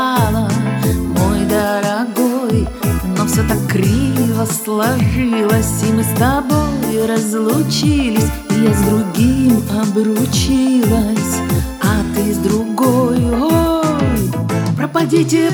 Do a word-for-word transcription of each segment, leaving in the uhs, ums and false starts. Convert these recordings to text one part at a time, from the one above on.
стала, мой дорогой. Но все так криво сложилось, и мы с тобой разлучились. И я с другим обручилась, а ты с другой. Ой, пропадите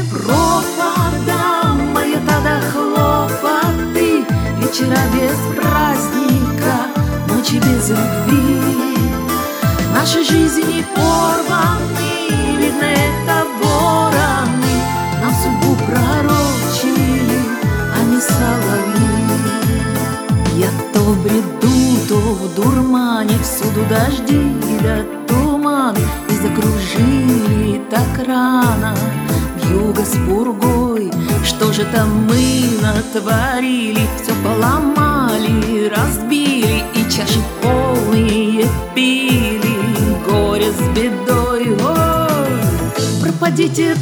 пропадам мои тогда хлопоты, вечера без праздника, ночи без любви. Наши жизни порваны, видно, это вороны нам судьбу пророчили, а не соловьи. Я то в бреду, то в дурмане, всюду дожди да туманы, и закружили так рано вьюга с пургой. Что же там мы натворили? Все поломали, разбили, и чаши полные пили горе с бедой. Ой, пропадите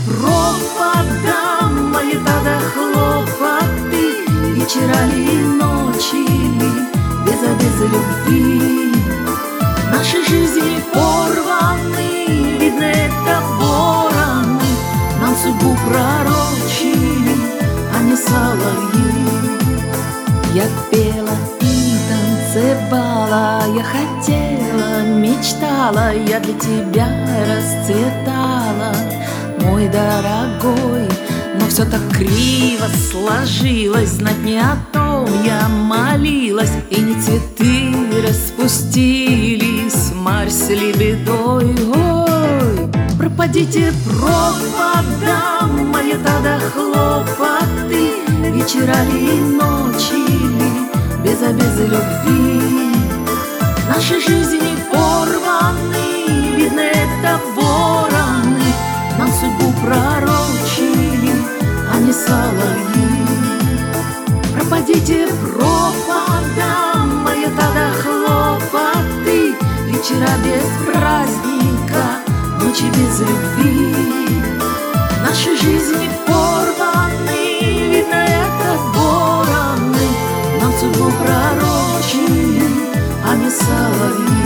пропадам мои тогда хлопоты, вечера ли, ночи ли, без без любви. Наши жизни порваны, видно, это вороны нам судьбу пророчили, а не соловьи. Я пела и танцевала, я хотела, мечтала, я для тебя расцветала, мой дорогой. Но все так криво сложилось, знать не о том я молилась, и не цветы распустились, марь с лебедой. Ой, пропадите пропадам мои тогда хлопоты, вечера ли, ночи ли, без без любви. Наши жизни порваны, видно, это вороны нам судьбу пророчили, а не соловьи. Пропадите пропадам мои тогда хлопоты, вечера без праздника, ночи без любви. Наши жизни порваны, видно, это вороны нам судьбу пророчили, а не соловьи.